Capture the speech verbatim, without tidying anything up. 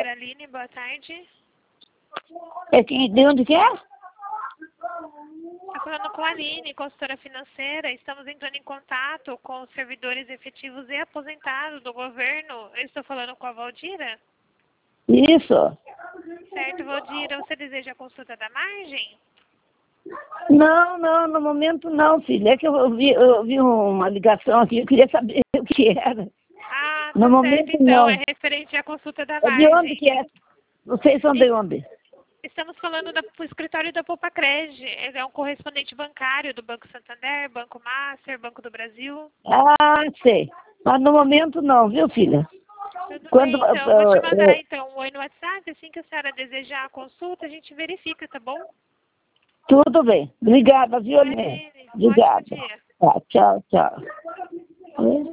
ser Aline, boa tarde. É que, de onde que é? Estou falando com a Aline, consultora financeira. Estamos entrando em contato com os servidores efetivos e aposentados do governo. Eu estou falando com a Valdira? Isso. Certo, Valdira. Você deseja a consulta da margem? Não, não, no momento não, filho. É que eu vi, eu vi uma ligação aqui, eu queria saber o que era. Ah, No tá momento certo. Então, não. é referente à consulta da É de onde margem. que é? Vocês são de onde? Estamos falando da- do escritório da Popacred. Ele é um correspondente bancário do Banco Santander, Banco Master, Banco do Brasil. Ah, sei. Mas no momento não, viu, filha? Tudo Quando, bem, então. Eu vou te ah, mandar, ah, então, um oi no WhatsApp. Assim que a senhora desejar a consulta, a gente verifica, tá bom? tudo bem. Obrigada, viu, Aline? Imagine. Um ótimo Obrigada. dia. Tá, tchau, tchau.